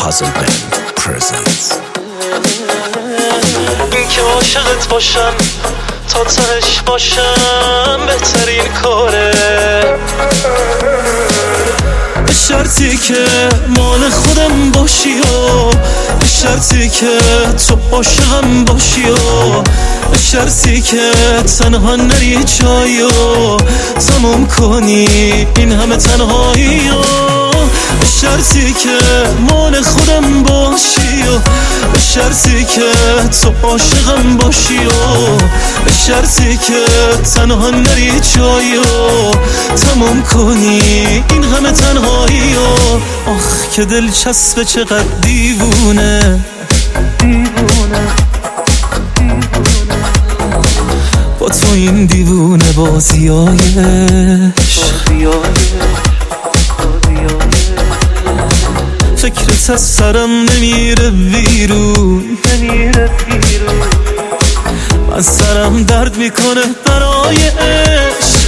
Puzzle Band presents. این که عاشقت باشم تا تهش باشم بهترین کاره، به شرطی که مال خودم باشی و به شرطی که تو عاشقم باشی و به شرطی که تنها نری جایی و تموم کنی این همه تنهایی و به شرطی که مال خودم باشی و به شرطی که تو عاشقم باشی و به شرطی که تنها نری جایی و تموم کنی این همه تنهایی و آخ که دلچسبه چقدر دیوونه با تو این دیوونه بازیایش، فکرت از سرم نمیره بیرون، من سرم درد میکنه برای عشق،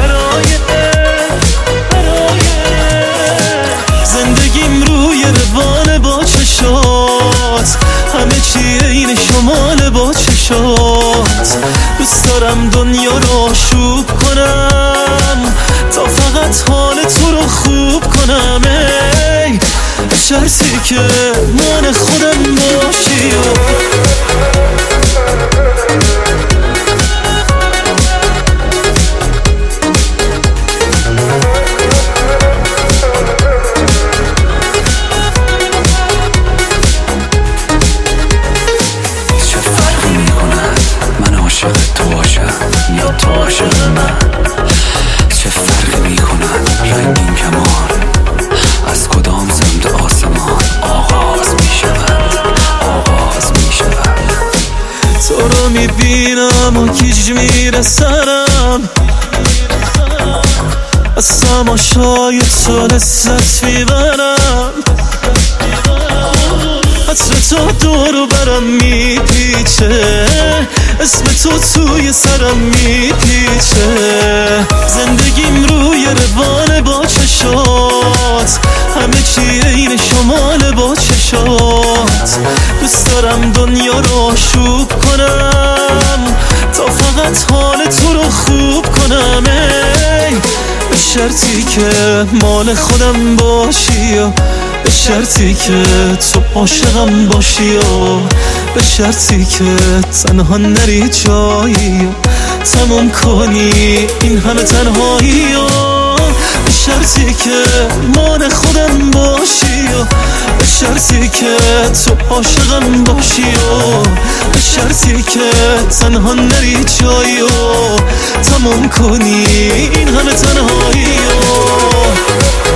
زندگیم روی روان با چشات، همه چیه این شمال با چشات، دوست دارم دنیا رو آشوب کنم تا فقط حال تو رو خوب کنم، ای به شرطی که مال خودم باشی یا تو عاشق من، چه فرقی میکنن رنگین کمان از کدام سمت آسمان آغاز میشود تو رو میبینم و گیج میره سرم، از تماشای تو لذت میبرم، عطر تو دورو برم میپیچه، اسم تو توی سرم میپیچه، زندگیم روی روان با چشات، همه چیه این شمال با چشات، دوست دارم دنیا رو آشوب کنم تا فقط حال تو رو خوب کنم، ای به شرطی که مال خودم باشی و به شرطی که تو عاشقم باشی و به شرطی که تنها نری جایی و تموم کنی این همه تنهایی و به شرطی که مال خودم باشی و به شرطی که تو عاشقم باشی و به شرطی که تنها نری جایی و تموم کنی این همه تنهایی و